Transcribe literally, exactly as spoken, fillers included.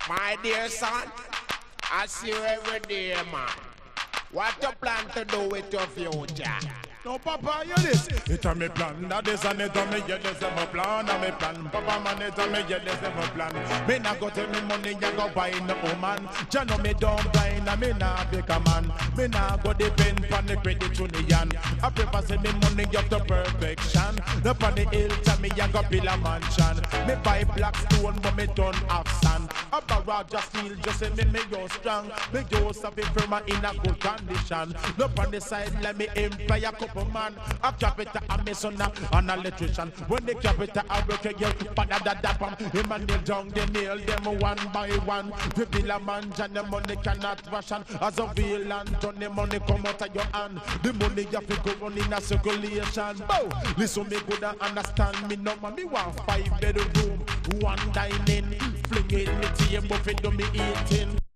My dear son, I see you every day, man. What you plan to do with your future? No, Papa, you this. It's a me plan. That is an it on me. Yeah, there's a plan. A me plan. Papa, man, it's a me. Yeah, there's a plan. Me not go tell me money. You go buy no woman. You know me don't buy. Na me not big a man. Me not go depend on the credit union. I prefer say me money up to perfection. The on the hill tell me you go build a mansion. Me buy black stone, but me don't have sand. A barrage just feel just say me me go strong. Me just have it firm in a good condition. Look on the side, let me empire couple man. A carpenter and me son an electrician. When the carpenter I work again, but that that pam. Him and nail down the nail them one by one. The build a mansion, the money cannot ration. As a villain, turn the money come out of your hand. The money you have to go on in a circulation. Bow, listen me good and understand me no man. Me want five bedroom, one dining, fling it me table for do me eating.